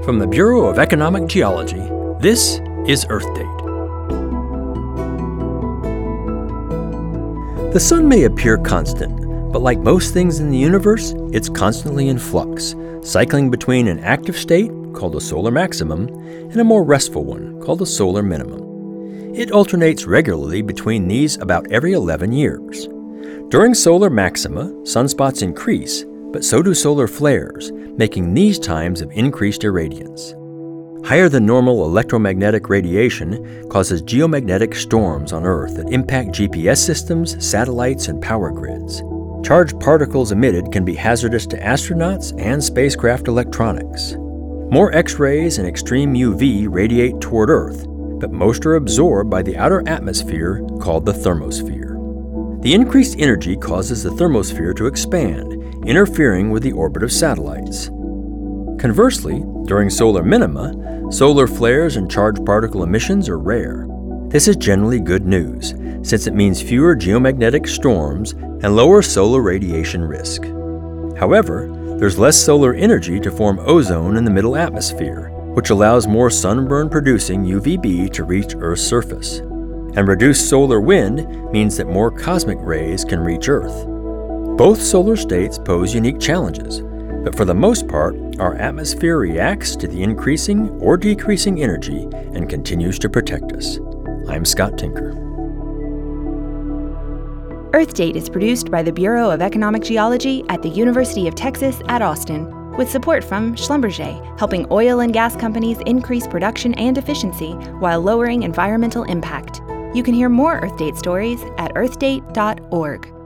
From the Bureau of Economic Geology, this is Earth Date. The sun may appear constant, but like most things in the universe, it's constantly in flux, cycling between an active state, called a solar maximum, and a more restful one, called a solar minimum. It alternates regularly between these about every 11 years. During solar maxima, sunspots increase, but so do solar flares, making these times of increased irradiance. Higher than normal electromagnetic radiation causes geomagnetic storms on Earth that impact GPS systems, satellites, and power grids. Charged particles emitted can be hazardous to astronauts and spacecraft electronics. More X-rays and extreme UV radiate toward Earth, but most are absorbed by the outer atmosphere called the thermosphere. The increased energy causes the thermosphere to expand, interfering with the orbit of satellites. Conversely, during solar minima, solar flares and charged particle emissions are rare. This is generally good news, since it means fewer geomagnetic storms and lower solar radiation risk. However, there's less solar energy to form ozone in the middle atmosphere, which allows more sunburn-producing UVB to reach Earth's surface. And reduced solar wind means that more cosmic rays can reach Earth. Both solar states pose unique challenges, but for the most part, our atmosphere reacts to the increasing or decreasing energy and continues to protect us. I'm Scott Tinker. Earth Date is produced by the Bureau of Economic Geology at the University of Texas at Austin, with support from Schlumberger, helping oil and gas companies increase production and efficiency while lowering environmental impact. You can hear more Earth Date stories at earthdate.org.